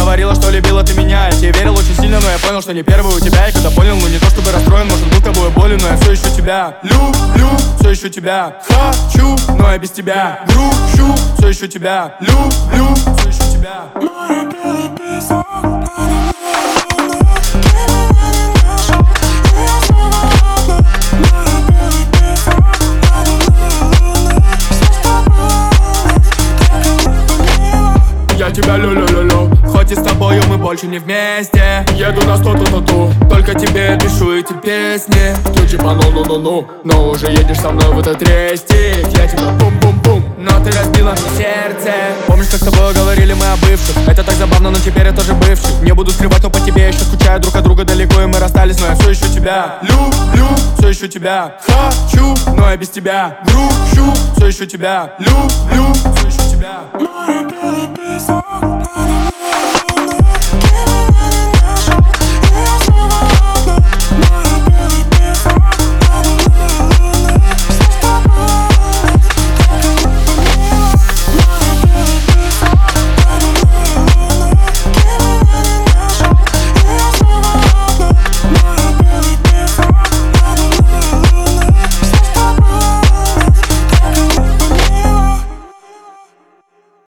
говорила, что любила ты меня. Я тебе верил очень сильно, но я понял, что не первый у тебя. И когда понял, ну не то чтобы расстроен, может был тобой болен, но я все еще тебя люблю, все еще тебя хочу, но я без тебя грущу, все еще тебя люблю, все еще тебя. Я тебя люблю, хоть и с тобою мы больше не вместе. Еду на 100-ту-ту-ту, только тебе пишу эти песни. Ты типа ну-ну-ну-ну, но уже едешь со мной в этот рейстик. Я тебя бум-бум-бум, но ты разбила мне сердце. Помнишь, как с тобой говорили мы о бывших? Это так забавно, но теперь я тоже бывший. Не буду скрывать, но по тебе еще скучаю. Друг от друга далеко и мы расстались, но я все еще тебя люблю, все еще тебя хочу, но я без тебя грущу, все еще тебя люблю, все еще тебя. Море белый песок.